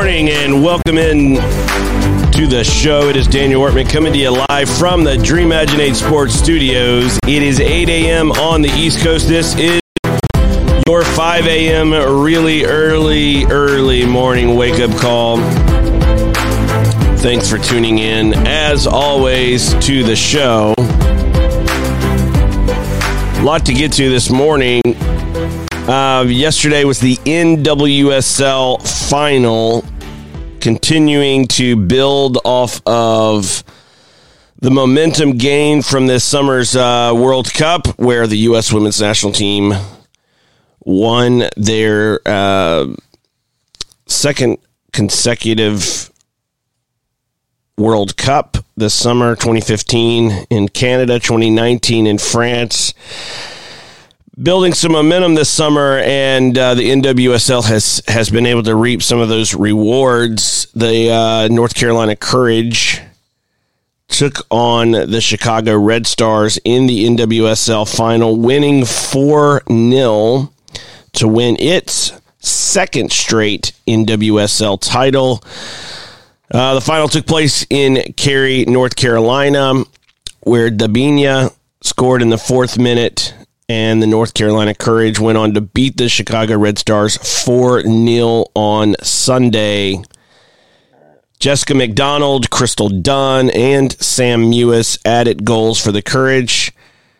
morning and welcome in to the show. It is Daniel Wortman coming to you live from the Dreamadginate Sports Studios. It is 8 a.m. on the East Coast. This is your 5 a.m. really early morning wake-up call. Thanks for tuning in, as always, to the show. A lot to get to this morning. Yesterday was the NWSL final, continuing to build off of the momentum gained from this summer's World Cup, where the U.S. women's national team won their second consecutive World Cup this summer, 2015 in Canada, 2019 in France. Building some momentum this summer, and the NWSL has been able to reap some of those rewards. The North Carolina Courage took on the Chicago Red Stars in the NWSL final, winning 4-0 to win its second straight NWSL title. The final took place in Cary, North Carolina, where Debinha scored in the 4th minute, and the North Carolina Courage went on to beat the Chicago Red Stars 4-0 on Sunday. Jessica McDonald, Crystal Dunn, and Sam Mewis added goals for the Courage,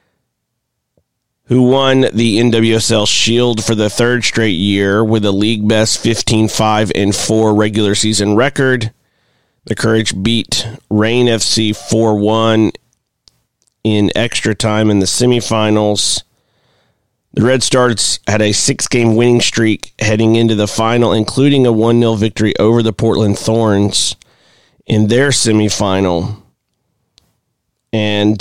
who won the NWSL Shield for the 3rd straight year with a league-best 15-5-4 regular season record. The Courage beat Reign FC 4-1 in extra time in the semifinals. The Red Stars had a 6-game winning streak heading into the final, including a 1-0 victory over the Portland Thorns in their semifinal. And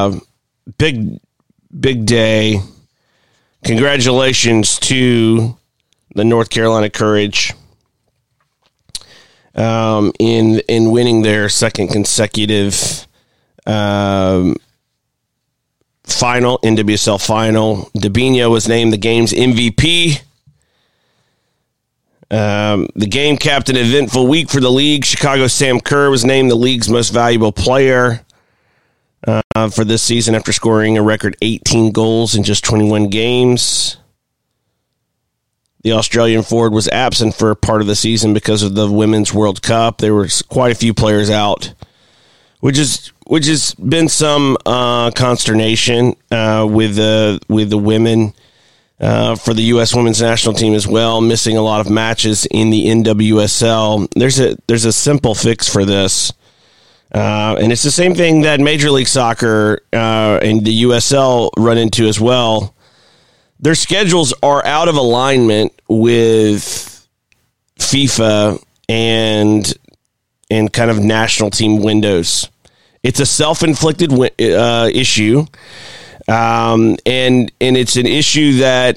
big day. Congratulations to the North Carolina Courage in winning their second consecutive final, NWSL final. Debinha was named the game's MVP. The game capped an eventful week for the league. Chicago's Sam Kerr was named the league's most valuable player for this season after scoring a record 18 goals in just 21 games. The Australian forward was absent for part of the season because of the Women's World Cup. There were quite a few players out, which has been some consternation with the women for the U.S. women's national team as well, missing a lot of matches in the NWSL. There's a simple fix for this, and it's the same thing that Major League Soccer and the USL run into as well. Their schedules are out of alignment with FIFA and kind of national team windows. It's a self-inflicted issue, and it's an issue that,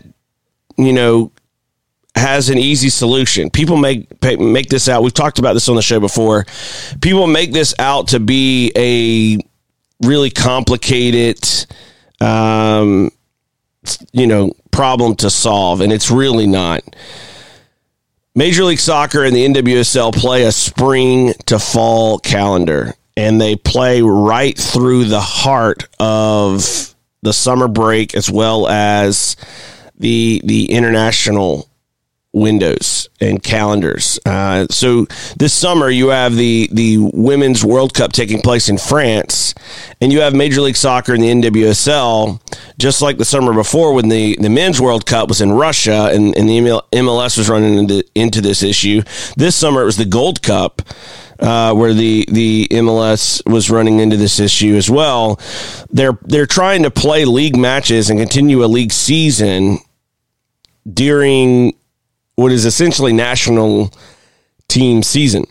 has an easy solution. People make this out. We've talked about this on the show before. People make this out to be a really complicated, problem to solve, and it's really not. Major League Soccer and the NWSL play a spring to fall calendar, and they play right through the heart of the summer break as well as the international windows and calendars. So this summer you have the Women's World Cup taking place in France, and you have Major League Soccer and the NWSL, just like the summer before when the Men's World Cup was in Russia and the MLS was running into this issue. This summer it was the Gold Cup, where the MLS was running into this issue as well. They're trying to play league matches and continue a league season during what is essentially national team season.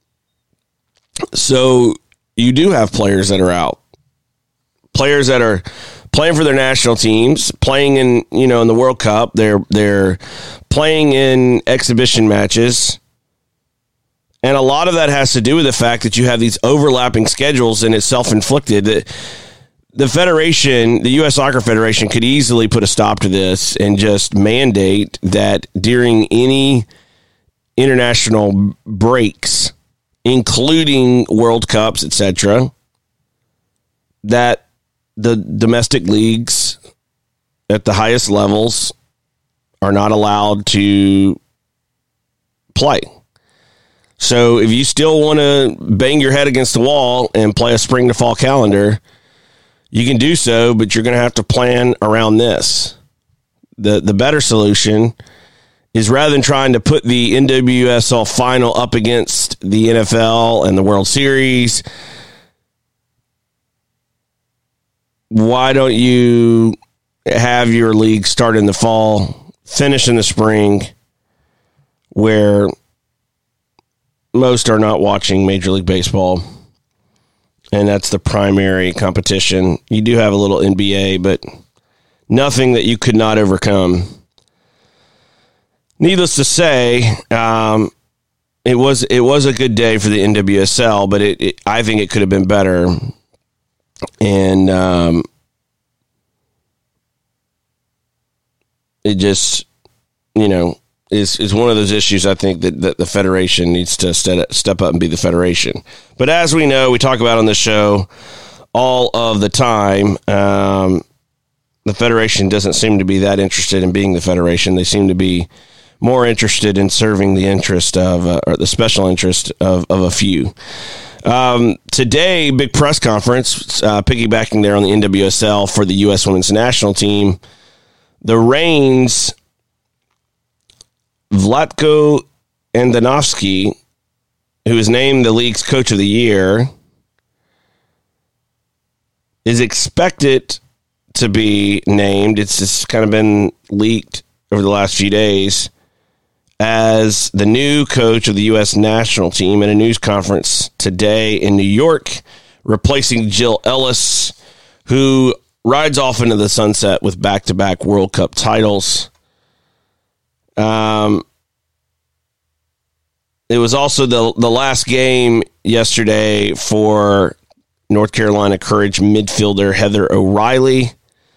So you do have players that are out. Players that are playing for their national teams, playing in the World Cup. They're playing in exhibition matches. And a lot of that has to do with the fact that you have these overlapping schedules, and it's self-inflicted. The federation, the U.S. Soccer Federation, could easily put a stop to this and just mandate that during any international breaks, including World Cups, etc., that the domestic leagues at the highest levels are not allowed to play. So if you still want to bang your head against the wall and play a spring to fall calendar, you can do so, but you're going to have to plan around this. The better solution is, rather than trying to put the NWSL final up against the NFL and the World Series, why don't you have your league start in the fall, finish in the spring, where most are not watching Major League Baseball, and that's the primary competition. You do have a little NBA, but nothing that you could not overcome. Needless to say, it was a good day for the NWSL, but I think it could have been better. And it just, is one of those issues I think that the Federation needs to step up and be the Federation. But as we know, we talk about on the show all of the time, the Federation doesn't seem to be that interested in being the Federation. They seem to be more interested in serving the interest of, or the special interest of a few. Today, big press conference, piggybacking there on the NWSL for the U.S. Women's National Team. The Reigns, Vlatko Andonovski, who is named the league's Coach of the Year, is expected to be named. It's just kind of been leaked over the last few days as the new coach of the U.S. national team at a news conference today in New York, replacing Jill Ellis, who rides off into the sunset with back-to-back World Cup titles. It was also the last game yesterday for North Carolina Courage midfielder Heather O'Reilly.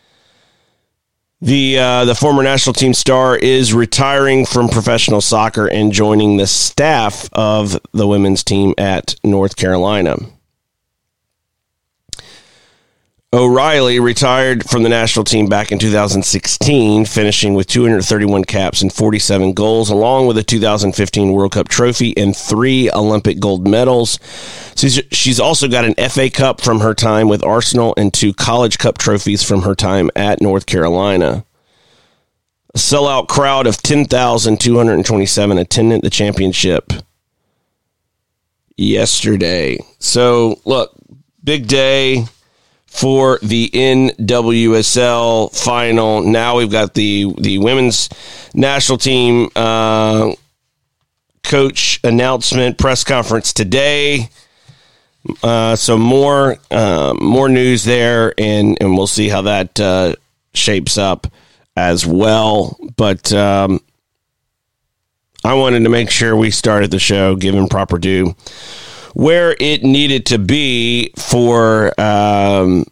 The former national team star is retiring from professional soccer and joining the staff of the women's team at North Carolina. O'Reilly retired from the national team back in 2016, finishing with 231 caps and 47 goals, along with a 2015 World Cup trophy and 3 Olympic gold medals. She's also got an FA Cup from her time with Arsenal and 2 College Cup trophies from her time at North Carolina. A sellout crowd of 10,227 attended the championship yesterday. So, look, big day for the NWSL final. Now we've got the women's national team coach announcement press conference today. So more news there, and we'll see how that shapes up as well. But I wanted to make sure we started the show given proper due where it needed to be for the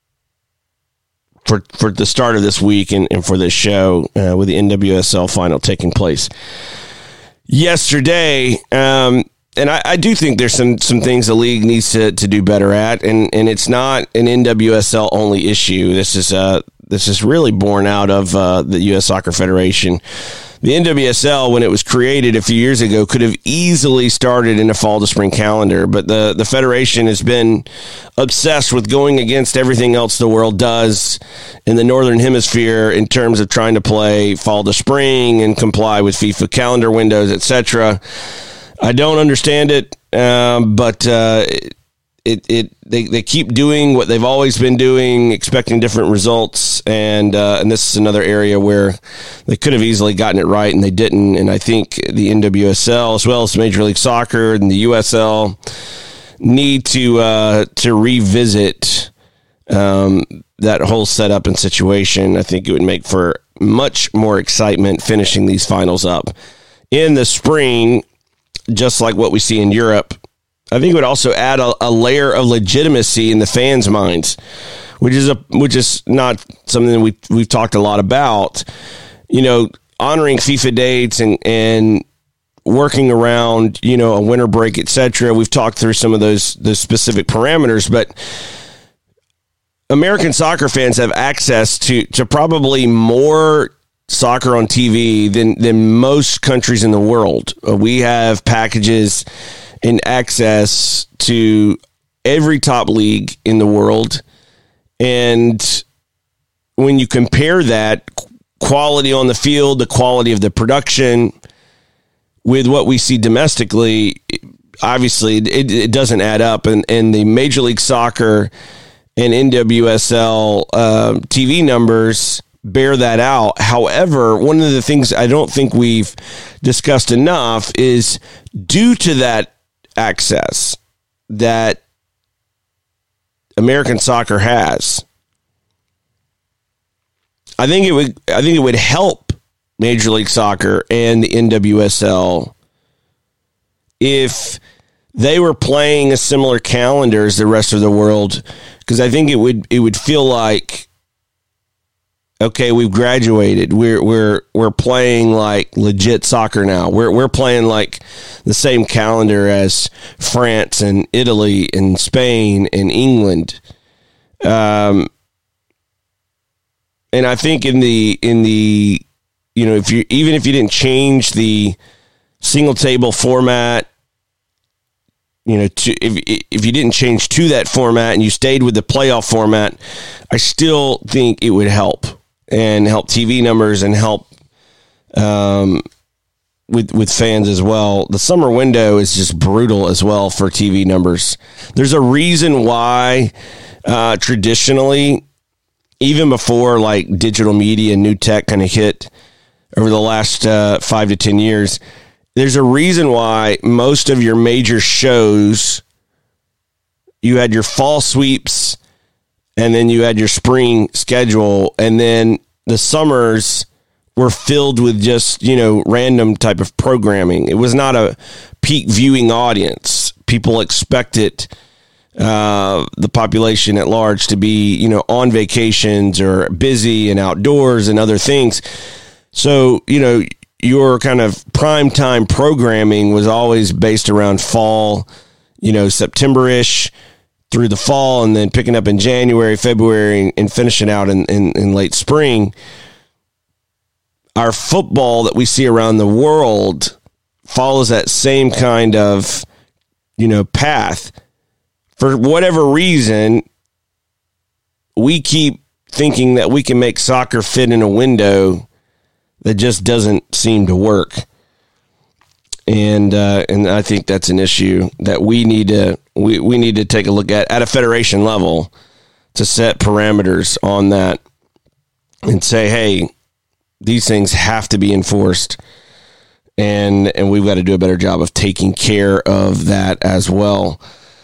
start of this week and for this show with the NWSL final taking place yesterday. And I do think there's some things the league needs to do better at, and it's not an NWSL only issue. This is really born out of the U.S. Soccer Federation. The NWSL, when it was created a few years ago, could have easily started in a fall to spring calendar, but the Federation has been obsessed with going against everything else the world does in the Northern Hemisphere in terms of trying to play fall to spring and comply with FIFA calendar windows, etc. I don't understand it, but they keep doing what they've always been doing, expecting different results, and this is another area where they could have easily gotten it right, and they didn't. And I think the NWSL, as well as Major League Soccer and the USL, need to revisit that whole setup and situation. I think it would make for much more excitement finishing these finals up in the spring, just like what we see in Europe. I think it would also add a layer of legitimacy in the fans' minds, which is not something that we've talked a lot about. You know, honoring FIFA dates and working around, a winter break, etc. We've talked through some of those specific parameters, but American soccer fans have access to probably more soccer on TV than most countries in the world. We have packages and access to every top league in the world. And when you compare that quality on the field, the quality of the production with what we see domestically, obviously it doesn't add up. And the Major League Soccer and NWSL TV numbers bear that out. However, one of the things I don't think we've discussed enough is due to that access that American soccer has, I think it would help Major League Soccer and the NWSL if they were playing a similar calendar as the rest of the world, because I think it would feel like, okay, we've graduated. We're playing like legit soccer now. We're playing like the same calendar as France and Italy and Spain and England. And I think in the if you didn't change the single table format, if you didn't change to that format and you stayed with the playoff format, I still think it would help TV numbers and help with fans as well. The summer window is just brutal as well for TV numbers. There's a reason why traditionally, even before like digital media and new tech kind of hit over the last 5 to 10 years, there's a reason why most of your major shows, you had your fall sweeps and then you had your spring schedule, and then the summers were filled with just, random type of programming. It was not a peak viewing audience. People expected the population at large to be, on vacations or busy and outdoors and other things. So, your kind of primetime programming was always based around fall, September-ish through the fall, and then picking up in January, February, and finishing out in late spring. Our football that we see around the world follows that same kind of, path. For whatever reason, we keep thinking that we can make soccer fit in a window that just doesn't seem to work. And I think that's an issue that we need to take a look at a federation level to set parameters on that and say, hey, these things have to be enforced, and we've got to do a better job of taking care of that as well.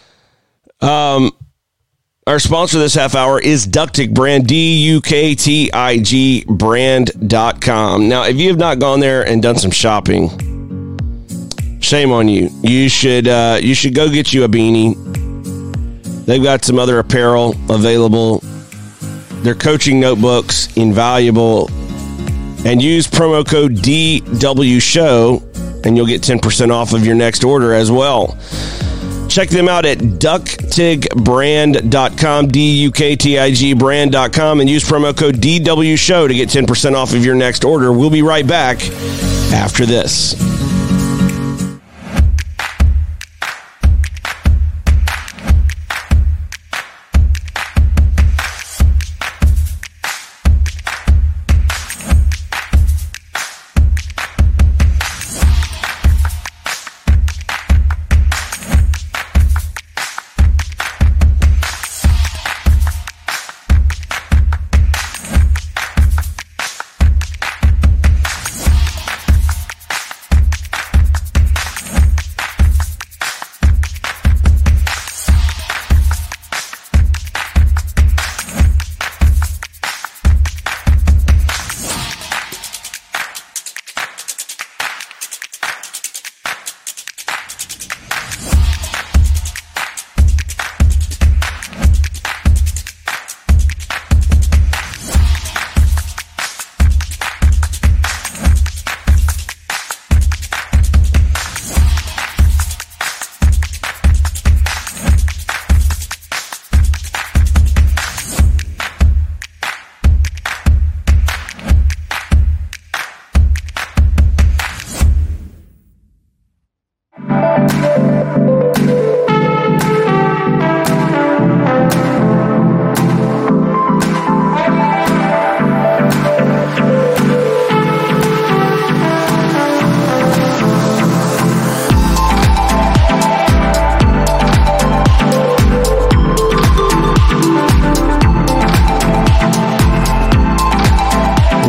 Our sponsor this half hour is Ductig Brand, DUKTIG brand.com. Now, if you have not gone there and done some shopping, shame on you. You should go get you a beanie. They've got some other apparel available. Their coaching notebooks, invaluable. And use promo code DWShow, and you'll get 10% off of your next order as well. Check them out at ductigbrand.com, DUKTIG brand.com, and use promo code DWShow to get 10% off of your next order. We'll be right back after this.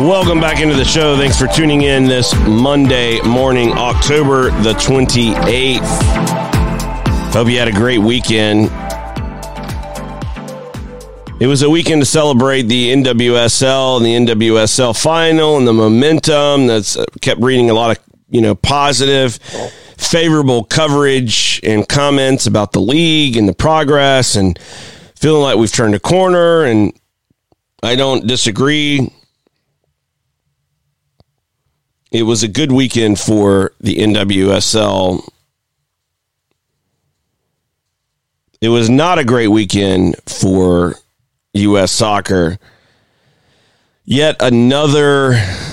Welcome back into the show. Thanks for tuning in this Monday morning, October the 28th. Hope you had a great weekend. It was a weekend to celebrate the NWSL and the NWSL final and the momentum. That's kept reading a lot of, positive, favorable coverage and comments about the league and the progress and feeling like we've turned a corner. And I don't disagree. It was a good weekend for the NWSL. It was not a great weekend for U.S. soccer. Yet another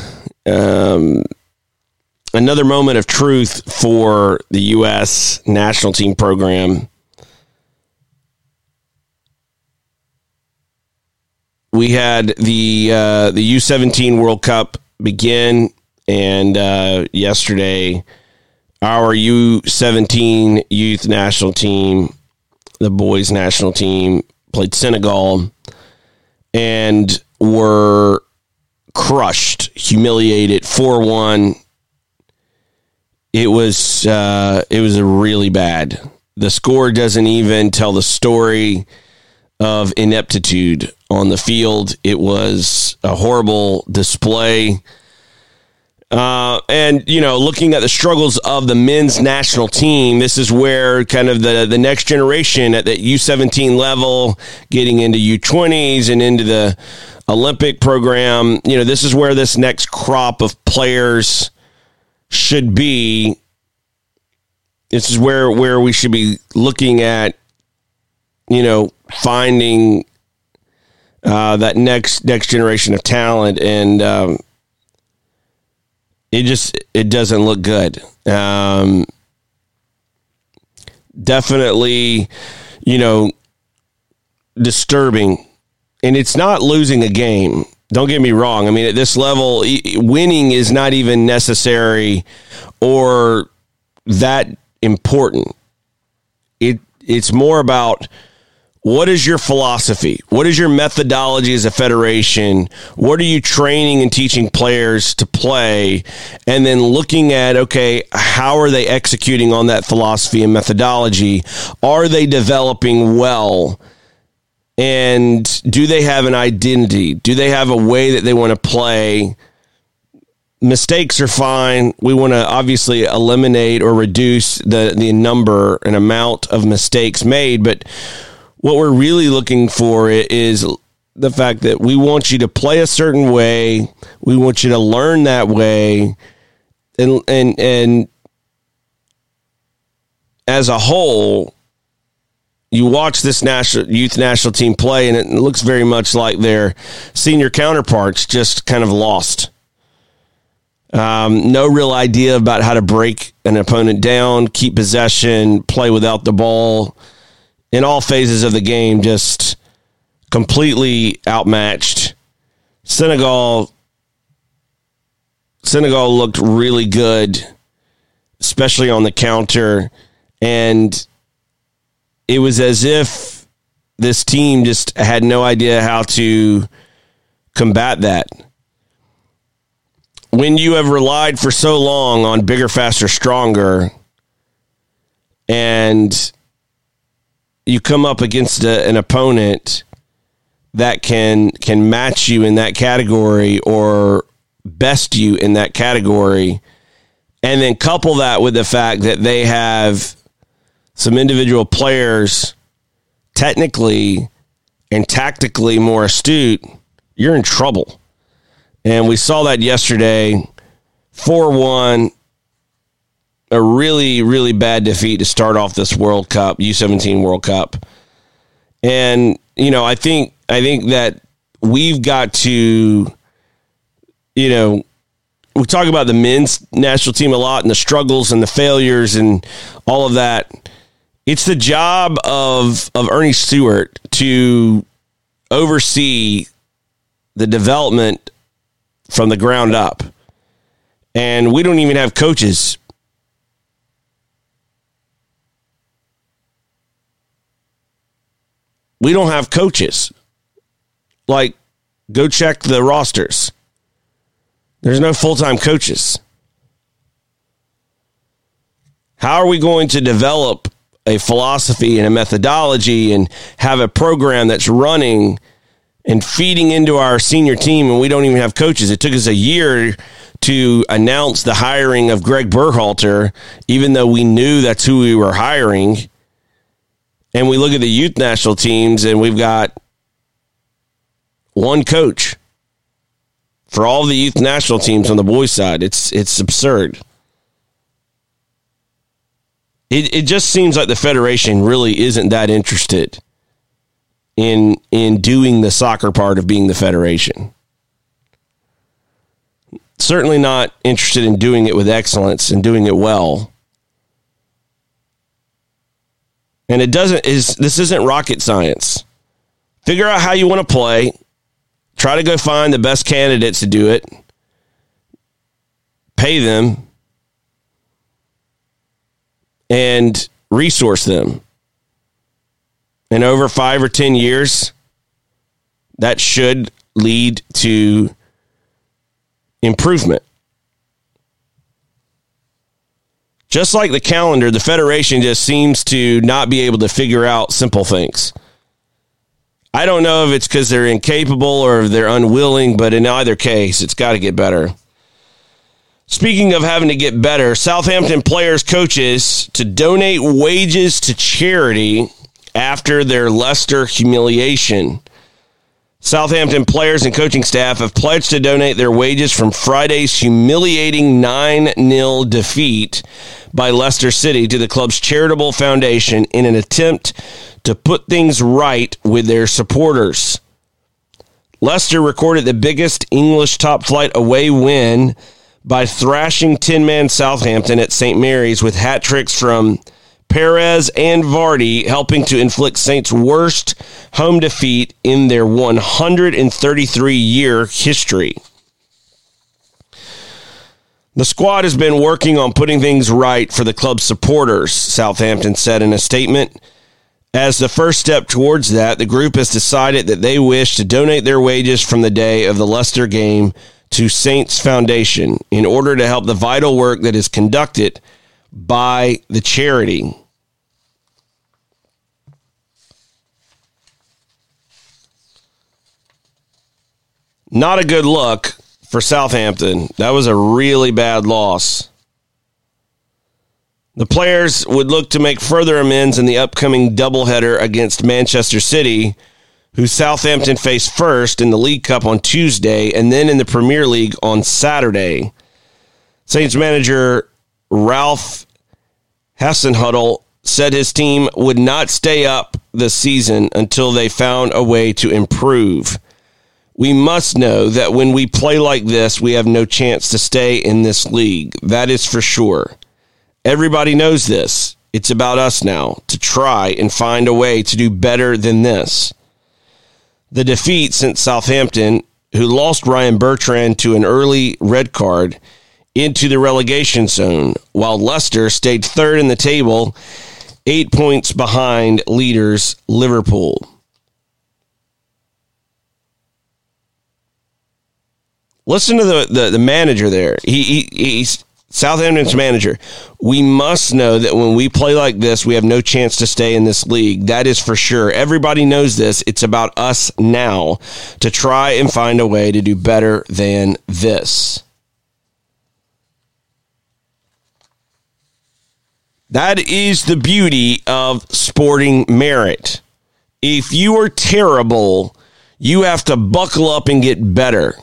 moment of truth for the U.S. national team program. We had the U17 World Cup begin. And yesterday, our U17 youth national team, the boys national team, played Senegal and were crushed, humiliated, 4-1. It was really bad. The score doesn't even tell the story of ineptitude on the field. It was a horrible display. And, looking at the struggles of the men's national team, this is where kind of the next generation at the U17 level, getting into U20s and into the Olympic program, this is where this next crop of players should be. This is where we should be looking at, finding that next generation of talent. And, it doesn't look good. Definitely, disturbing. And it's not losing a game. Don't get me wrong. I mean, at this level, winning is not even necessary or that important. It's more about, what is your philosophy? What is your methodology as a federation? What are you training and teaching players to play? And then looking at, okay, how are they executing on that philosophy and methodology? Are they developing well? And do they have an identity? Do they have a way that they want to play? Mistakes are fine. We want to obviously eliminate or reduce the number and amount of mistakes made, but what we're really looking for is the fact that we want you to play a certain way. We want you to learn that way. And as a whole, you watch this youth national team play, and it looks very much like their senior counterparts, just kind of lost. No real idea about how to break an opponent down, keep possession, play without the ball. In all phases of the game, just completely outmatched. Senegal looked really good, especially on the counter. And it was as if this team just had no idea how to combat that. When you have relied for so long on bigger, faster, stronger, and you come up against an opponent that can match you in that category or best you in that category, and then couple that with the fact that they have some individual players technically and tactically more astute, you're in trouble. And we saw that yesterday, 4-1. A really, really bad defeat to start off this World Cup, U17 World Cup. And, I think that we've got to, we talk about the men's national team a lot and the struggles and the failures and all of that. It's the job of Ernie Stewart to oversee the development from the ground up. And we don't even have coaches. We don't have coaches. Like, go check the rosters. There's no full-time coaches. How are we going to develop a philosophy and a methodology and have a program that's running and feeding into our senior team and we don't even have coaches? It took us a year to announce the hiring of Greg Berhalter, even though we knew that's who we were hiring. And we look at the youth national teams and we've got one coach for all the youth national teams on the boys' side. It's absurd. It just seems like the Federation really isn't that interested in doing the soccer part of being the Federation. Certainly not interested in doing it with excellence and doing it well. And this isn't rocket science. Figure out how you want to play. Try to go find the best candidates to do it. Pay them. And resource them. And over 5 or 10 years, that should lead to improvement. Just like the calendar, the Federation just seems to not be able to figure out simple things. I don't know if it's because they're incapable or if they're unwilling, but in either case, it's got to get better. Speaking of having to get better, Southampton players' coaches to donate wages to charity after their Leicester humiliation. Southampton players and coaching staff have pledged to donate their wages from Friday's humiliating 9-0 defeat by Leicester City to the club's charitable foundation in an attempt to put things right with their supporters. Leicester recorded the biggest English top-flight away win by thrashing 10-man Southampton at St. Mary's with hat tricks from Perez and Vardy, helping to inflict Saints' worst home defeat in their 133-year history. The squad has been working on putting things right for the club's supporters, Southampton said in a statement. As the first step towards that, the group has decided that they wish to donate their wages from the day of the Leicester game to Saints Foundation in order to help the vital work that is conducted by the charity. Not a good look for Southampton. That was a really bad loss. The players would look to make further amends in the upcoming doubleheader against Manchester City, who Southampton faced first in the League Cup on Tuesday and then in the Premier League on Saturday. Saints manager Ralph Hasenhüttl said his team would not stay up this season until they found a way to improve. We must know that when we play like this, we have no chance to stay in this league. That is for sure. Everybody knows this. It's about us now to try and find a way to do better than this. The defeat sent Southampton, who lost Ryan Bertrand to an early red card, into the relegation zone, while Leicester stayed third in the table, 8 points behind leaders Liverpool. Listen to the manager there. He's Southampton's manager. We must know that when we play like this, we have no chance to stay in this league. That is for sure. Everybody knows this. It's about us now to try and find a way to do better than this. That is the beauty of sporting merit. If you are terrible, you have to buckle up and get better.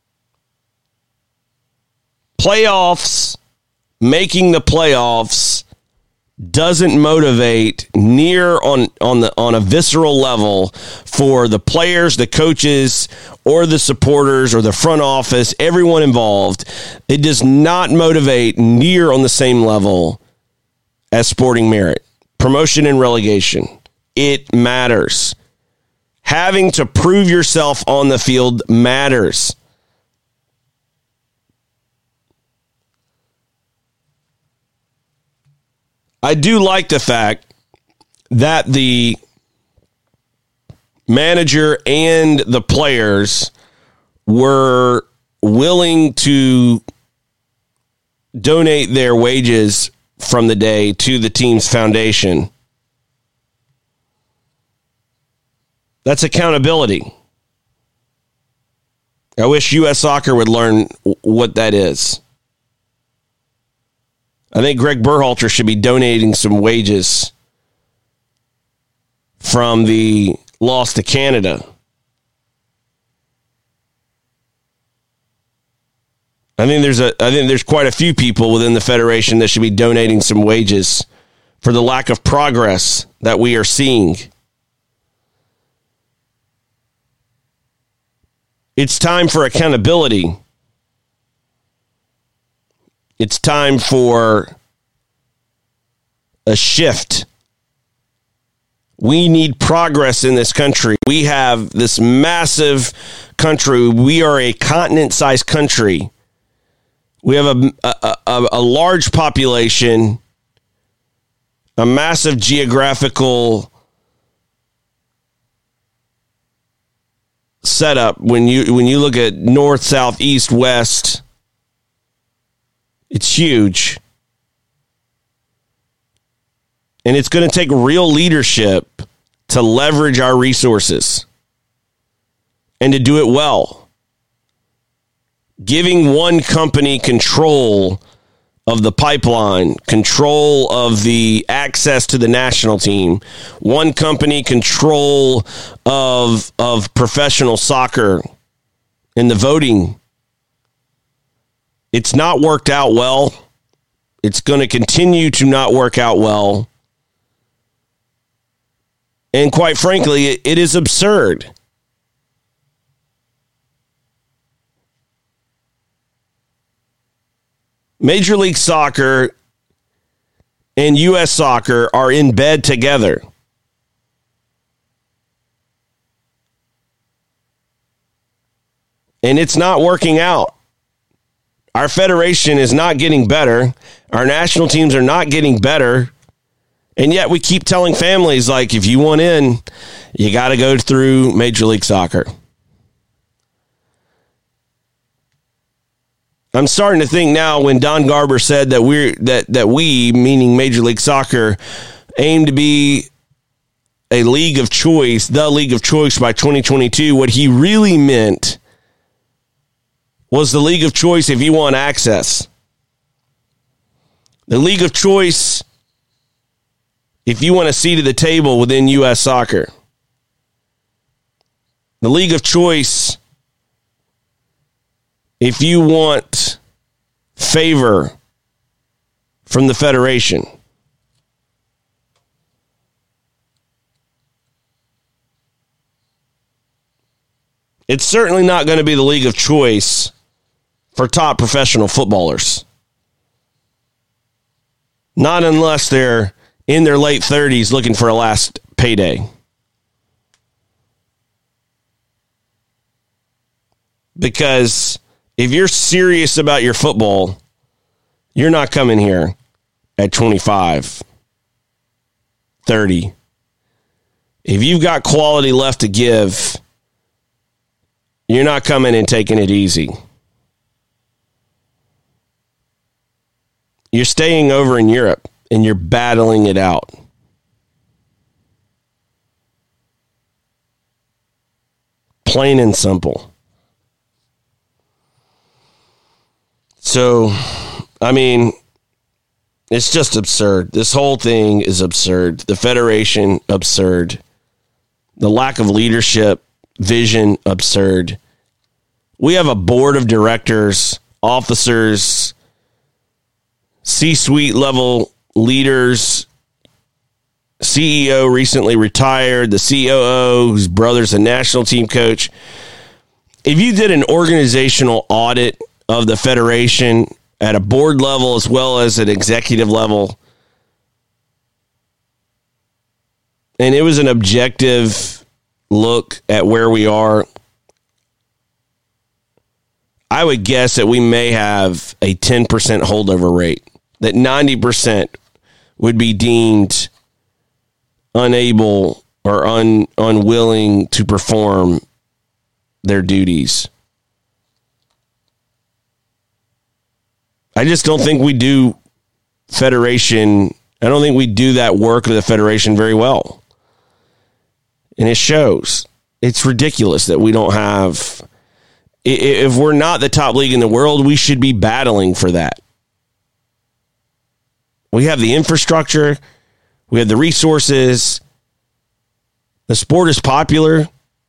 Playoffs, making the playoffs doesn't motivate near on a visceral level for the players, the coaches, or the supporters, or the front office, everyone involved. It does not motivate near on the same level as sporting merit. Promotion and relegation. It matters. Having to prove yourself on the field matters. I do like the fact that the manager and the players were willing to donate their wages from the day to the team's foundation. That's accountability. I wish U.S. Soccer would learn what that is. I think Greg Berhalter should be donating some wages from the loss to Canada. I think there's quite a few people within the Federation that should be donating some wages for the lack of progress that we are seeing. It's time for accountability. It's time for a shift. We need progress in this country. We have this massive country. We are a continent-sized country. We have a large population, a massive geographical setup. When you look at north, south, east, west, it's huge. And it's going to take real leadership to leverage our resources and to do it well. Giving one company control of the pipeline, control of the access to the national team, one company control of professional soccer and the voting. It's not worked out well. It's going to continue to not work out well. And quite frankly, it is absurd. Major League Soccer and U.S. Soccer are in bed together. And it's not working out. Our federation is not getting better. Our national teams are not getting better. And yet we keep telling families, like, if you want in, you got to go through Major League Soccer. I'm starting to think now when Don Garber said that we, meaning Major League Soccer, aim to be a league of choice, the league of choice by 2022, what he really meant was the league of choice if you want access. The league of choice if you want a seat at the table within U.S. Soccer. The league of choice if you want favor from the Federation. It's certainly not going to be the league of choice for top professional footballers. Not unless they're in their late 30s looking for a last payday. Because if you're serious about your football, you're not coming here at 25, 30. If you've got quality left to give, you're not coming and taking it easy. You're staying over in Europe and you're battling it out. Plain and simple. So, I mean, it's just absurd. This whole thing is absurd. The Federation, absurd. The lack of leadership, vision, absurd. We have a board of directors, officers, C-suite level leaders. CEO recently retired. The COO, whose brother's a national team coach. If you did an organizational audit of the Federation at a board level as well as an executive level, and it was an objective look at where we are, I would guess that we may have a 10% holdover rate, that 90% would be deemed unable or unwilling to perform their duties. I just don't think we do federation. I don't think we do that work of the federation very well. And it shows. It's ridiculous that we don't have. If we're not the top league in the world, we should be battling for that. We have the infrastructure. We have the resources. The sport is popular.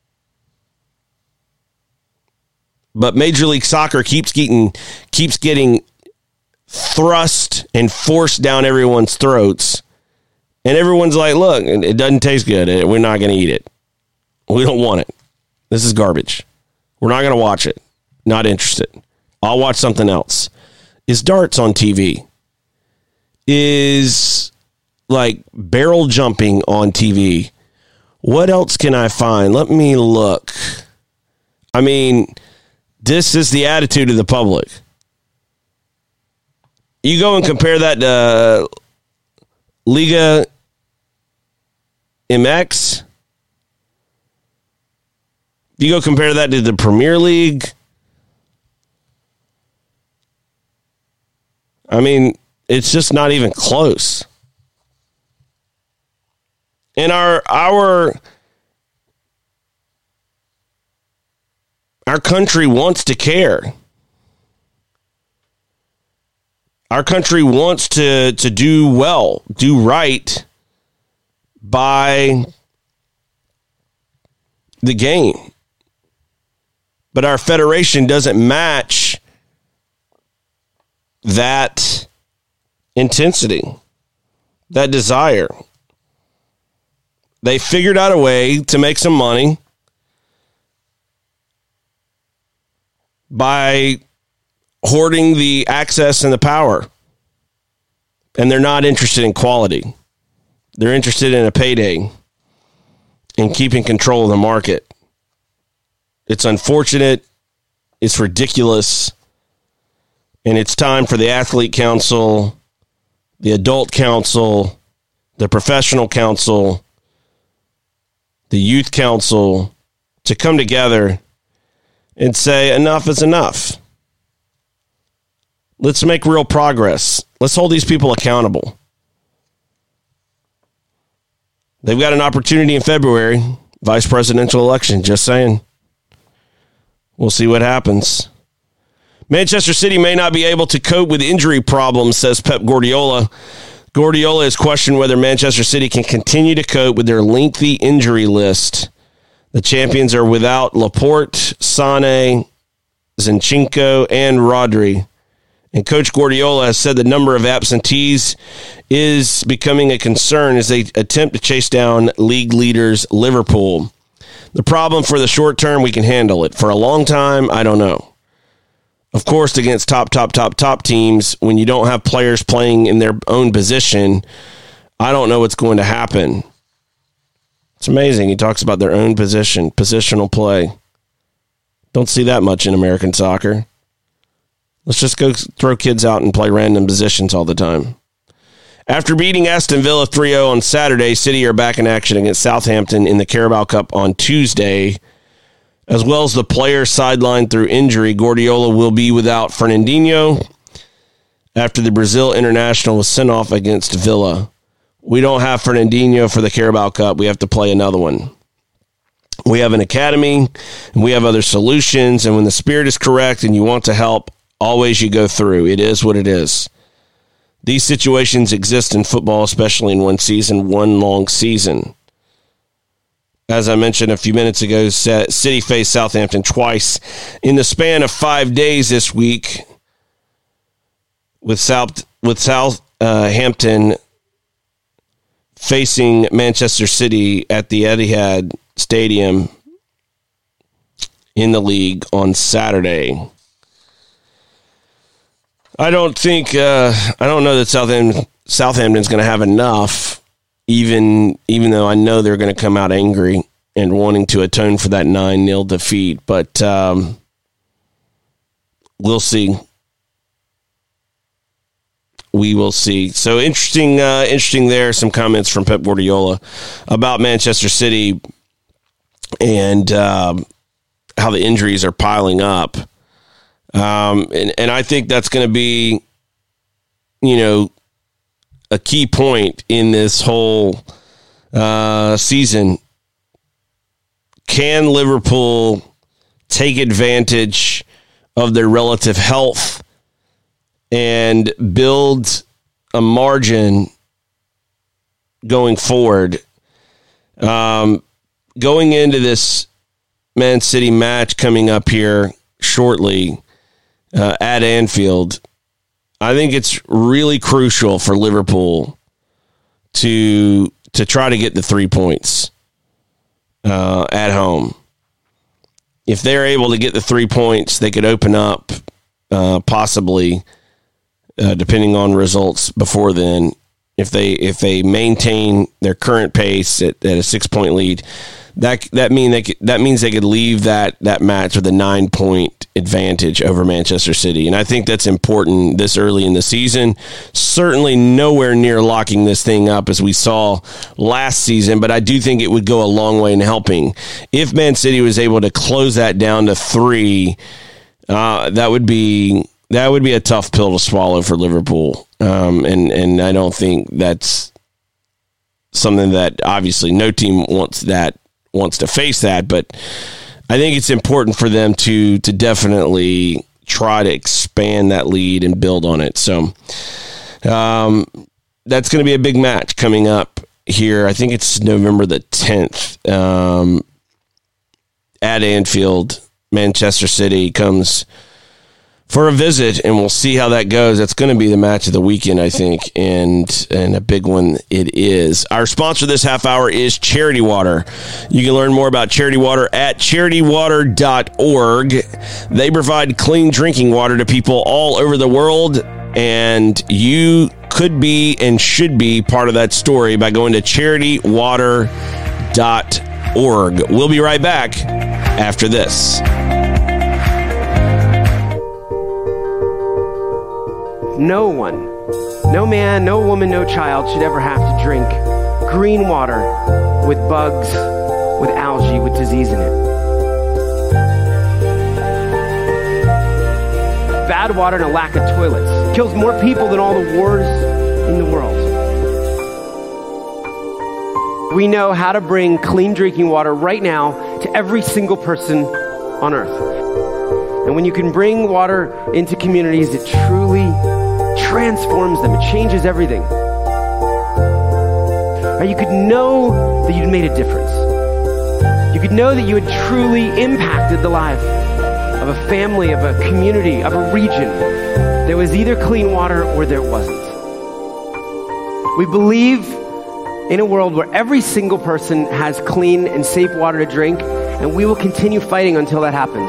But Major League Soccer keeps getting thrust and forced down everyone's throats. And everyone's like, look, it doesn't taste good. We're not going to eat it. We don't want it. This is garbage. We're not going to watch it. Not interested. I'll watch something else. Is darts on TV? Is like barrel jumping on TV? What else can I find? Let me look. I mean, this is the attitude of the public. You go and compare that to Liga MX. You go compare that to the Premier League. I mean, it's just not even close. And our country wants to care. Our country wants to do well, do right by the game. But our federation doesn't match that intensity, that desire. They figured out a way to make some money by hoarding the access and the power. And they're not interested in quality. They're interested in a payday and keeping control of the market. It's unfortunate. It's ridiculous. And it's time for the Athlete Council, the Adult Council, the Professional Council, the Youth Council to come together and say enough is enough. Let's make real progress. Let's hold these people accountable. They've got an opportunity in February, vice presidential election, just saying. We'll see what happens. Manchester City may not be able to cope with injury problems, says Pep Guardiola. Guardiola has questioned whether Manchester City can continue to cope with their lengthy injury list. The champions are without Laporte, Sané, Zinchenko, and Rodri. And Coach Guardiola has said the number of absentees is becoming a concern as they attempt to chase down league leaders Liverpool. The problem for the short term, we can handle it. For a long time, I don't know. Of course, against top teams, when you don't have players playing in their own position, I don't know what's going to happen. It's amazing. He talks about their own position, positional play. Don't see that much in American soccer. Let's just go throw kids out and play random positions all the time. After beating Aston Villa 3-0 on Saturday, City are back in action against Southampton in the Carabao Cup on Tuesday. As well as the players sidelined through injury, Guardiola will be without Fernandinho after the Brazil international was sent off against Villa. We don't have Fernandinho for the Carabao Cup. We have to play another one. We have an academy, and we have other solutions, and when the spirit is correct and you want to help, always you go through. It is what it is. These situations exist in football, especially in one season, one long season. As I mentioned a few minutes ago, City faced Southampton twice in the span of 5 days this week, with Southampton facing Manchester City at the Etihad Stadium in the league on Saturday. I don't know that Southampton's going to have enough. Even though I know they're going to come out angry and wanting to atone for that 9-0 defeat. But we'll see. We will see. So interesting there. Some comments from Pep Guardiola about Manchester City and how the injuries are piling up. And I think that's going to be a key point in this whole season. Can Liverpool take advantage of their relative health and build a margin going forward? Going into this Man City match coming up here shortly at Anfield, I think it's really crucial for Liverpool to try to get the 3 points at home. If they're able to get the 3 points, they could open up possibly, depending on results before then. If they maintain their current pace at a 6-point lead, that means they could leave that match with a 9-point advantage over Manchester City, and I think that's important this early in the season. Certainly nowhere near locking this thing up as we saw last season, but I do think it would go a long way in helping. If Man City was able to close that down to 3, that would be a tough pill to swallow for Liverpool, and I don't think that's something that obviously no team wants to face that, but I think it's important for them to definitely try to expand that lead and build on it. So that's going to be a big match coming up here. I think it's November the 10th at Anfield. Manchester City comes for a visit, and we'll see how that goes. That's going to be the match of the weekend, I think, and a big one it is. Our sponsor this half hour is Charity Water. You can learn more about Charity Water at charitywater.org. They provide clean drinking water to people all over the world, and you could be and should be part of that story by going to charitywater.org. We'll be right back after this. No one, no man, no woman, no child should ever have to drink green water with bugs, with algae, with disease in it. Bad water and a lack of toilets kills more people than all the wars in the world. We know how to bring clean drinking water right now to every single person on earth. And when you can bring water into communities, it truly transforms them. It changes everything. Or you could know that you'd made a difference. You could know that you had truly impacted the life of a family, of a community, of a region. There was either clean water or there wasn't. We believe in a world where every single person has clean and safe water to drink, and we will continue fighting until that happens.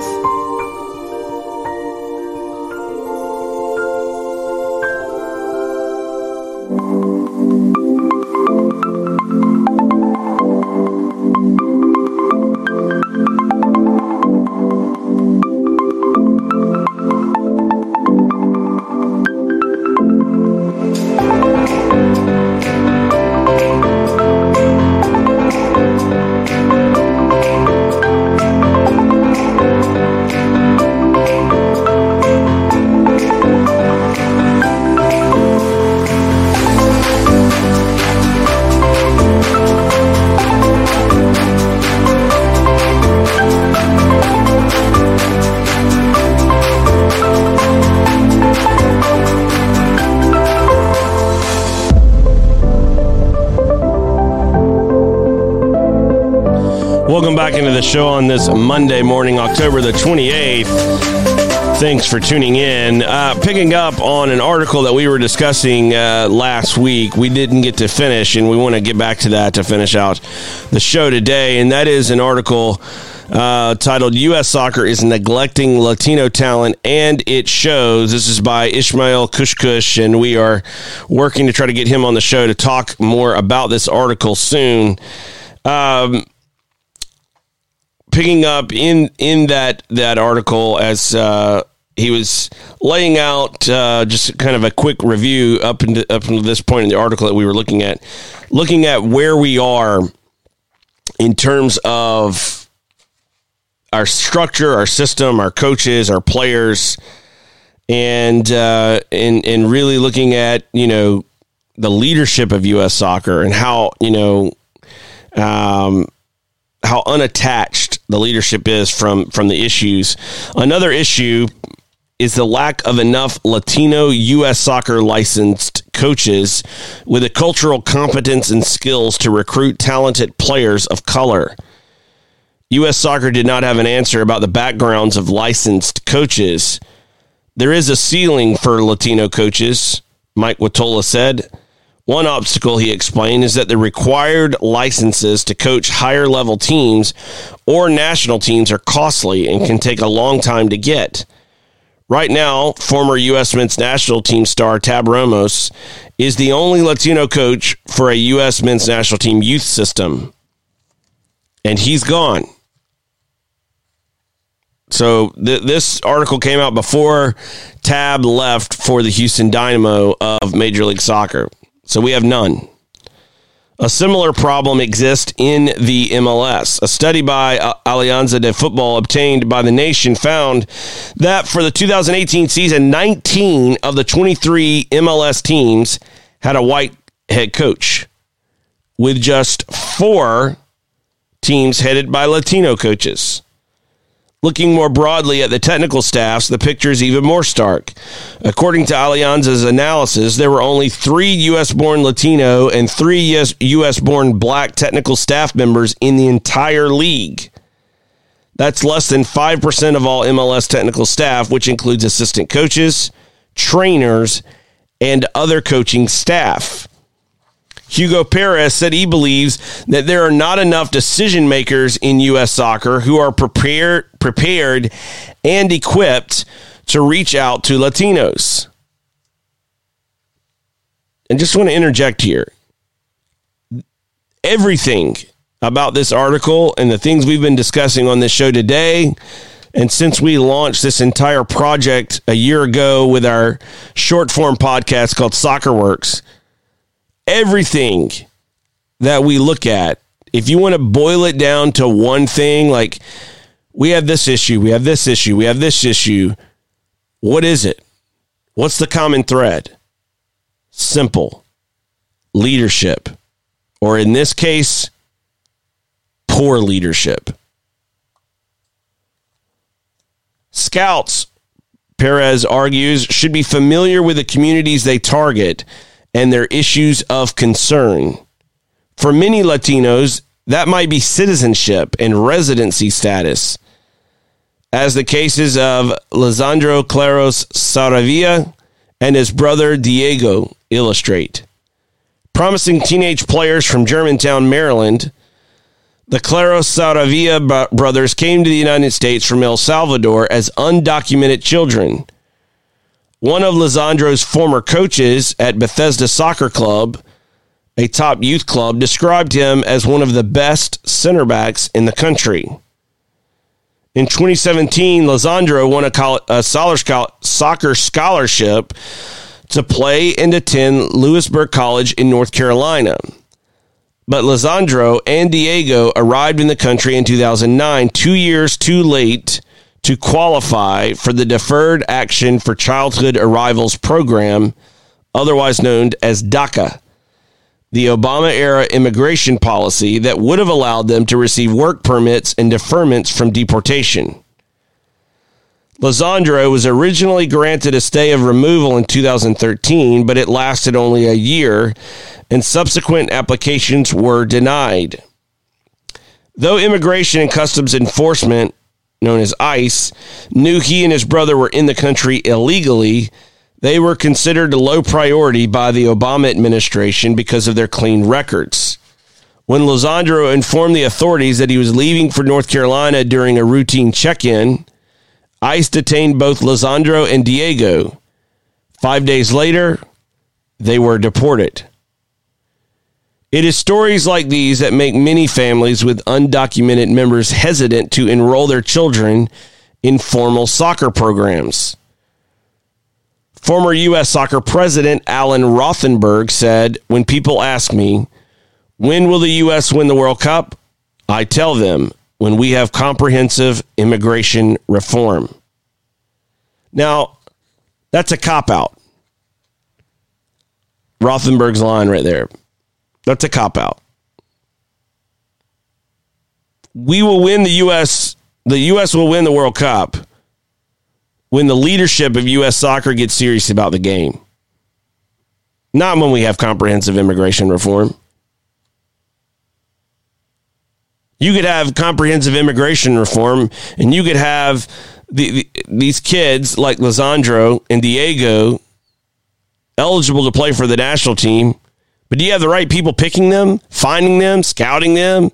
Welcome back into the show on this Monday morning, October the 28th. Thanks for tuning in. Picking up on an article that we were discussing last week. We didn't get to finish, and we want to get back to that to finish out the show today. And that is an article titled U.S. Soccer is Neglecting Latino Talent, and It Shows. This is by Ishmael Kushkush, and we are working to try to get him on the show to talk more about this article soon. Picking up in that article as he was laying out just kind of a quick review up until this point in the article that we were looking at where we are in terms of our structure, our system, our coaches, our players, and really looking at, the leadership of U.S. soccer and how, how unattached the leadership is from the issues. Another issue is the lack of enough Latino U.S. soccer licensed coaches with the cultural competence and skills to recruit talented players of color. U.S. soccer did not have an answer about the backgrounds of licensed coaches. There is a ceiling for Latino coaches, Mike Watola said. One obstacle, he explained, is that the required licenses to coach higher level teams or national teams are costly and can take a long time to get. Right now, former U.S. men's national team star Tab Ramos is the only Latino coach for a U.S. men's national team youth system. And he's gone. So this article came out before Tab left for the Houston Dynamo of Major League Soccer. So we have none. A similar problem exists in the MLS. A study by Alianza de Football obtained by The Nation found that for the 2018 season, 19 of the 23 MLS teams had a white head coach, with just 4 teams headed by Latino coaches. Looking more broadly at the technical staffs, the picture is even more stark. According to Alianza's analysis, there were only 3 U.S.-born Latino and 3 U.S.-born black technical staff members in the entire league. That's less than 5% of all MLS technical staff, which includes assistant coaches, trainers, and other coaching staff. Hugo Perez said he believes that there are not enough decision makers in U.S. soccer who are prepared and equipped to reach out to Latinos. And just want to interject here. Everything about this article and the things we've been discussing on this show today, and since we launched this entire project a year ago with our short form podcast called Soccer Works, everything that we look at, if you want to boil it down to one thing, like we have this issue, we have this issue, we have this issue, what is it? What's the common thread? Simple. Leadership. Or in this case, poor leadership. Scouts, Perez argues, should be familiar with the communities they target and their issues of concern. For many Latinos, that might be citizenship and residency status, as the cases of Lisandro Claros Saravia and his brother Diego illustrate. Promising teenage players from Germantown, Maryland, the Claros Saravia brothers came to the United States from El Salvador as undocumented children. One of Lisandro's former coaches at Bethesda Soccer Club, a top youth club, described him as one of the best center backs in the country. In 2017, Lisandro won a soccer scholarship to play and attend Lewisburg College in North Carolina. But Lisandro and Diego arrived in the country in 2009, 2 years too late to qualify for the Deferred Action for Childhood Arrivals program, otherwise known as DACA, the Obama-era immigration policy that would have allowed them to receive work permits and deferments from deportation. Lisandro was originally granted a stay of removal in 2013, but it lasted only a year, and subsequent applications were denied. Though Immigration and Customs Enforcement, known as ICE, knew he and his brother were in the country illegally, they were considered a low priority by the Obama administration because of their clean records. When Lisandro informed the authorities that he was leaving for North Carolina during a routine check-in, ICE detained both Lisandro and Diego. 5 days later, they were deported. It is stories like these that make many families with undocumented members hesitant to enroll their children in formal soccer programs. Former U.S. soccer president Alan Rothenberg said, "When people ask me, when will the U.S. win the World Cup? I tell them, when we have comprehensive immigration reform." Now, That's a cop-out. Rothenberg's line right there. That's a cop-out. We will win the U.S. The U.S. will win the World Cup when the leadership of U.S. soccer gets serious about the game. Not when we have comprehensive immigration reform. You could have comprehensive immigration reform, and you could have these kids like Lisandro and Diego eligible to play for the national team. But do you have the right people picking them, finding them, scouting them,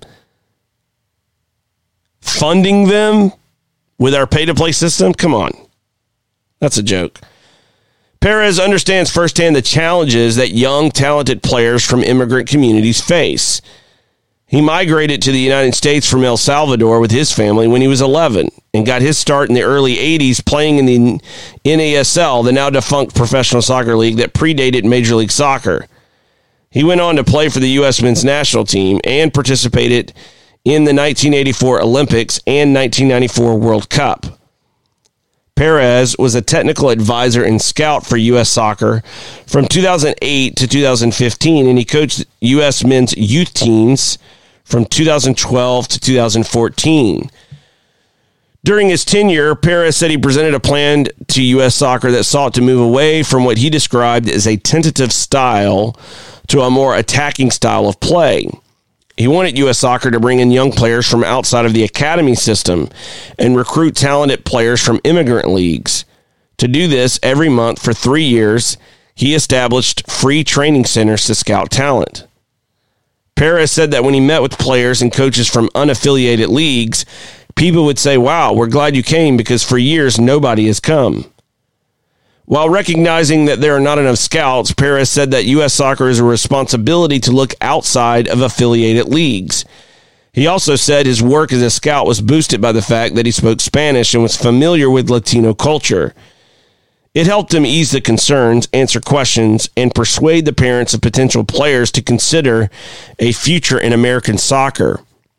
funding them with our pay-to-play system? Come on. That's a joke. Perez understands firsthand the challenges that young, talented players from immigrant communities face. He migrated to the United States from El Salvador with his family when he was 11 and got his start in the early 80s playing in the NASL, the now-defunct professional soccer league that predated Major League Soccer. He went on to play for the U.S. men's national team and participated in the 1984 Olympics and 1994 World Cup. Perez was a technical advisor and scout for U.S. Soccer from 2008 to 2015, and he coached U.S. men's youth teams from 2012 to 2014. During his tenure, Perez said he presented a plan to U.S. Soccer that sought to move away from what he described as a tentative style to a more attacking style of play. He wanted U.S. Soccer to bring in young players from outside of the academy system and recruit talented players from immigrant leagues. To do this, every month for 3 years, he established free training centers to scout talent. Perez said that when he met with players and coaches from unaffiliated leagues, people would say, "Wow, we're glad you came because for years nobody has come." While recognizing that there are not enough scouts, Perez said that U.S. Soccer is a responsibility to look outside of affiliated leagues. He also said his work as a scout was boosted by the fact that he spoke Spanish and was familiar with Latino culture. It helped him ease the concerns, answer questions, and persuade the parents of potential players to consider a future in American soccer.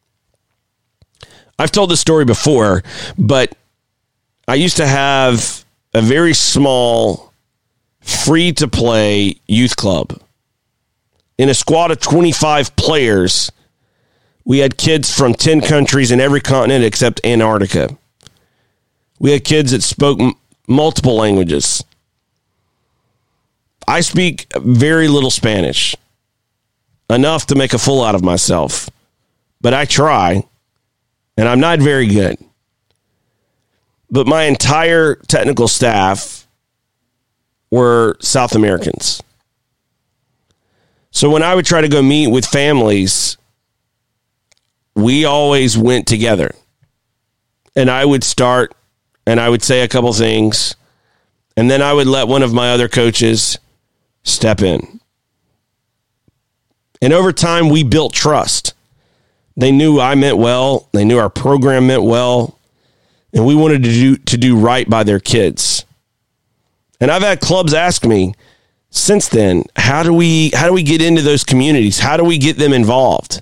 I've told this story before, but I used to have a very small, free-to-play youth club. In a squad of 25 players, we had kids from 10 countries in every continent except Antarctica. We had kids that spoke multiple languages. I speak very little Spanish, enough to make a fool out of myself. But I try, and I'm not very good. But my entire technical staff were South Americans. So when I would try to go meet with families, we always went together. And I would start, and I would say a couple things, and then I would let one of my other coaches step in. And over time, we built trust. They knew I meant well. They knew our program meant well. And we wanted to do right by their kids. And I've had clubs ask me since then, how do we get into those communities? How do we get them involved?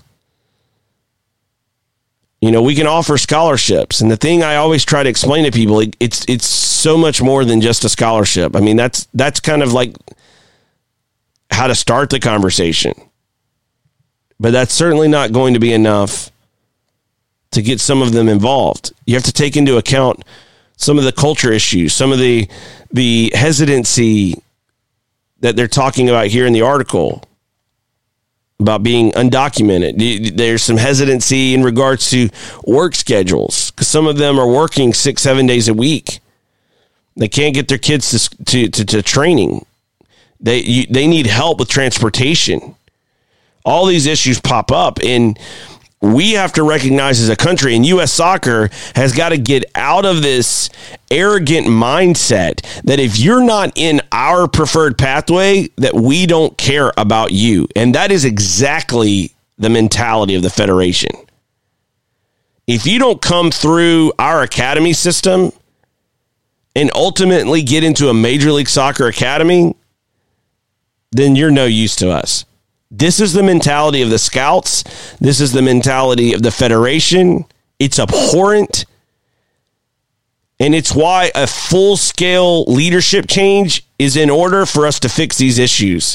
You know, we can offer scholarships. And the thing I always try to explain to people, it's so much more than just a scholarship. I mean, that's kind of like how to start the conversation. But that's certainly not going to be enough to get some of them involved. You have to take into account some of the culture issues, some of the hesitancy that they're talking about here in the article about being undocumented. There's some hesitancy in regards to work schedules because some of them are working 6-7 days a week. They can't get their kids to training. They need help with transportation. All these issues pop up, and we have to recognize as a country, and U.S. Soccer has got to get out of this arrogant mindset that if you're not in our preferred pathway, that we don't care about you. And that is exactly the mentality of the Federation. If you don't come through our academy system and ultimately get into a Major League Soccer academy, then you're no use to us. This is the mentality of the scouts. This is the mentality of the Federation. It's abhorrent. And it's why a full-scale leadership change is in order for us to fix these issues.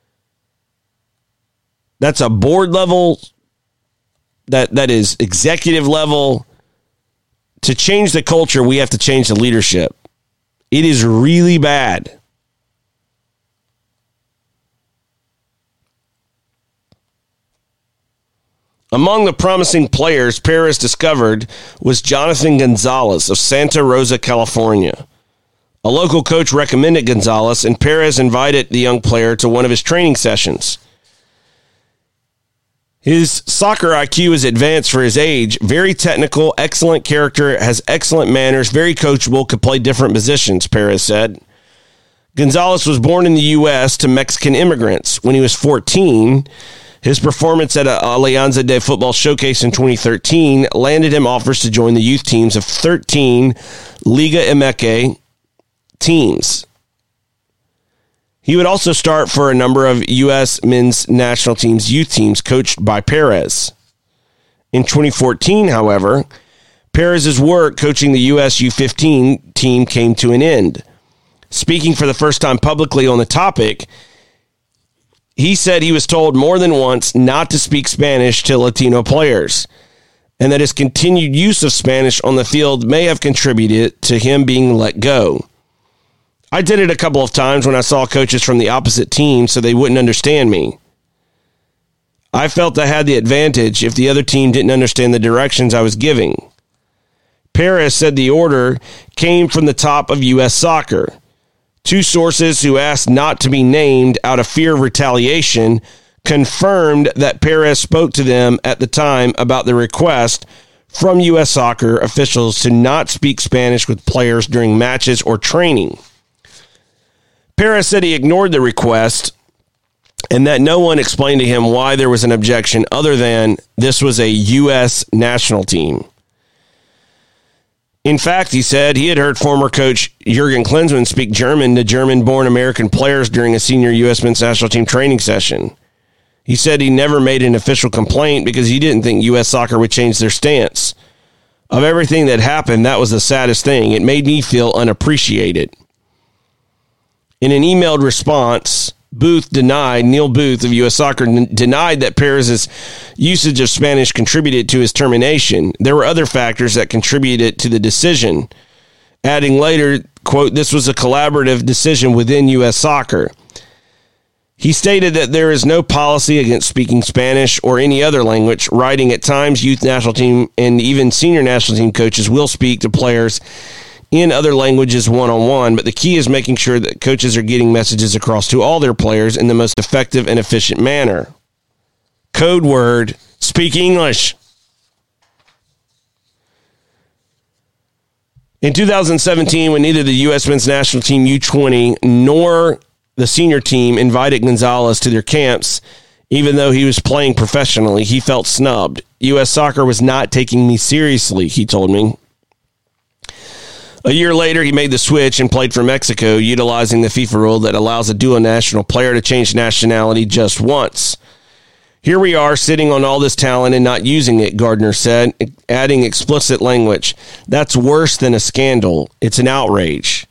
That's a board level, that is executive level. To change the culture, we have to change the leadership. It is really bad. Among the promising players Perez discovered was Jonathan Gonzalez of Santa Rosa, California. A local coach recommended Gonzalez, and Perez invited the young player to one of his training sessions. His soccer IQ is advanced for his age, very technical, excellent character, has excellent manners, very coachable, could play different positions, Perez said. Gonzalez was born in the U.S. to Mexican immigrants. When he was 14, his performance at Alianza de Football Showcase in 2013 landed him offers to join the youth teams of 13 Liga MX teams. He would also start for a number of U.S. men's national teams' youth teams coached by Perez. In 2014, however, Perez's work coaching the U.S. U15 team came to an end. Speaking for the first time publicly on the topic, he said he was told more than once not to speak Spanish to Latino players, and that his continued use of Spanish on the field may have contributed to him being let go. I did it a couple of times when I saw coaches from the opposite team so they wouldn't understand me. I felt I had the advantage if the other team didn't understand the directions I was giving. Perez said the order came from the top of U.S. Soccer. Two sources who asked not to be named out of fear of retaliation confirmed that Perez spoke to them at the time about the request from U.S. Soccer officials to not speak Spanish with players during matches or training. Perez said he ignored the request and that no one explained to him why there was an objection other than this was a U.S. national team. In fact, he said he had heard former coach Jurgen Klinsmann speak German to German-born American players during a senior U.S. men's national team training session. He said he never made an official complaint because he didn't think U.S. Soccer would change their stance. Of everything that happened, that was the saddest thing. It made me feel unappreciated. In an emailed response, Neil Booth of U.S. Soccer denied that Perez's usage of Spanish contributed to his termination. There were other factors that contributed to the decision, adding later, quote, "This was a collaborative decision within U.S. Soccer." He stated that there is no policy against speaking Spanish or any other language, writing at times youth national team and even senior national team coaches will speak to players in other languages one-on-one, but the key is making sure that coaches are getting messages across to all their players in the most effective and efficient manner. Code word, speak English. In 2017, when neither the U.S. men's national team U20 nor the senior team invited Gonzalez to their camps, even though he was playing professionally, he felt snubbed. U.S. Soccer was not taking me seriously, he told me. A year later, he made the switch and played for Mexico, utilizing the FIFA rule that allows a dual national player to change nationality just once. Here we are, sitting on all this talent and not using it, Gardner said, adding explicit language. That's worse than a scandal. It's an outrage.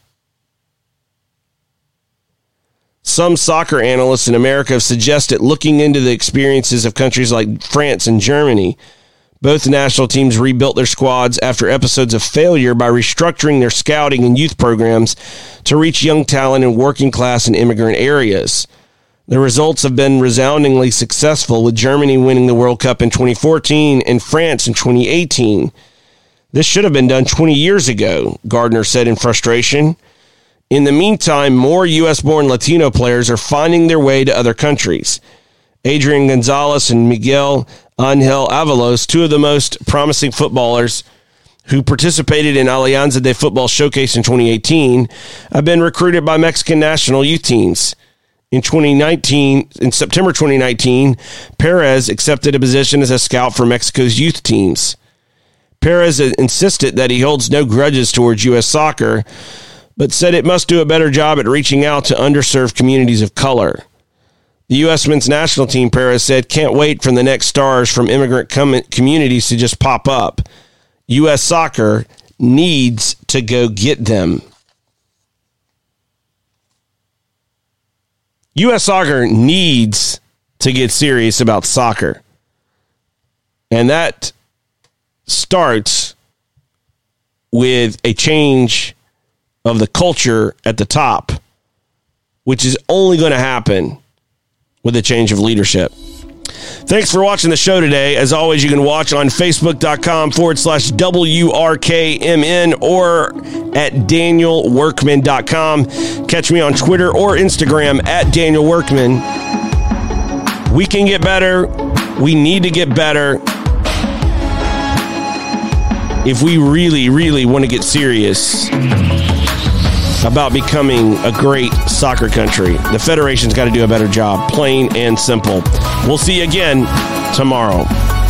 Some soccer analysts in America have suggested looking into the experiences of countries like France and Germany. Both national teams rebuilt their squads after episodes of failure by restructuring their scouting and youth programs to reach young talent in working class and immigrant areas. The results have been resoundingly successful, with Germany winning the World Cup in 2014 and France in 2018. This should have been done 20 years ago, Gardner said in frustration. In the meantime, more U.S.-born Latino players are finding their way to other countries. Adrian Gonzalez and Miguel Angel Avalos, two of the most promising footballers who participated in Alianza de Football Showcase in 2018, have been recruited by Mexican national youth teams. In September 2019, Perez accepted a position as a scout for Mexico's youth teams. Perez insisted that he holds no grudges towards U.S. Soccer, but said it must do a better job at reaching out to underserved communities of color. The U.S. men's national team, Perez said, can't wait for the next stars from immigrant communities to just pop up. U.S. Soccer needs to go get them. U.S. Soccer needs to get serious about soccer. And that starts with a change of the culture at the top, which is only going to happen with a change of leadership. Thanks for watching the show today. As always, you can watch on Facebook.com/WRKMN or at DanielWorkman.com. Catch me on Twitter or Instagram at Daniel Workman. We can get better. We need to get better. If we really, really want to get serious about becoming a great soccer country, the Federation's got to do a better job, plain and simple. We'll see you again tomorrow.